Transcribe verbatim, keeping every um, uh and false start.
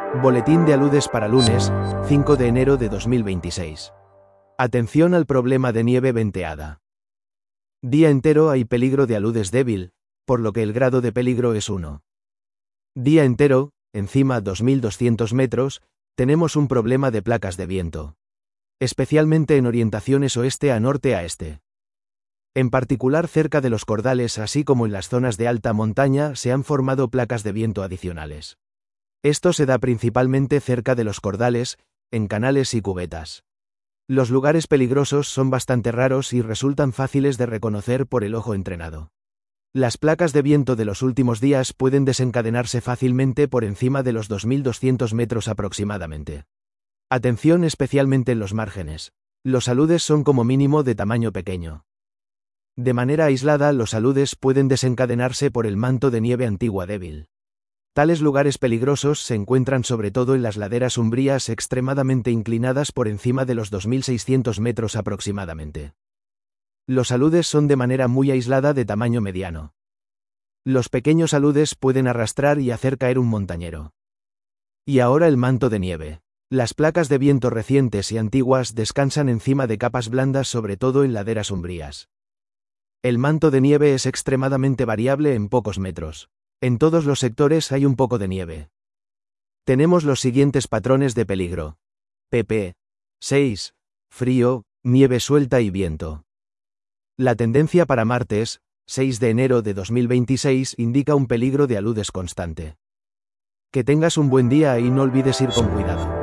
Boletín de aludes para lunes, cinco de enero de dos mil veintiséis. Atención al problema de nieve venteada. Día entero hay peligro de aludes débil, por lo que el grado de peligro es uno. Día entero, encima dos mil doscientos metros, tenemos un problema de placas de viento. Especialmente en orientaciones oeste a norte a este. En particular cerca de los cordales así como en las zonas de alta montaña se han formado placas de viento adicionales. Esto se da principalmente cerca de los cordales, en canales y cubetas. Los lugares peligrosos son bastante raros y resultan fáciles de reconocer por el ojo entrenado. Las placas de viento de los últimos días pueden desencadenarse fácilmente por encima de los dos mil doscientos metros aproximadamente. Atención especialmente en los márgenes. Los aludes son como mínimo de tamaño pequeño. De manera aislada, los aludes pueden desencadenarse por el manto de nieve antigua débil. Tales lugares peligrosos se encuentran sobre todo en las laderas umbrías extremadamente inclinadas por encima de los dos mil seiscientos metros aproximadamente. Los aludes son de manera muy aislada de tamaño mediano. Los pequeños aludes pueden arrastrar y hacer caer un montañero. Y ahora el manto de nieve. Las placas de viento recientes y antiguas descansan encima de capas blandas sobre todo en laderas umbrías. El manto de nieve es extremadamente variable en pocos metros. En todos los sectores hay un poco de nieve. Tenemos los siguientes patrones de peligro. pp. seis. Frío, nieve suelta y viento. La tendencia para martes, seis de enero de dos mil veintiséis, indica un peligro de aludes constante. Que tengas un buen día y no olvides ir con cuidado.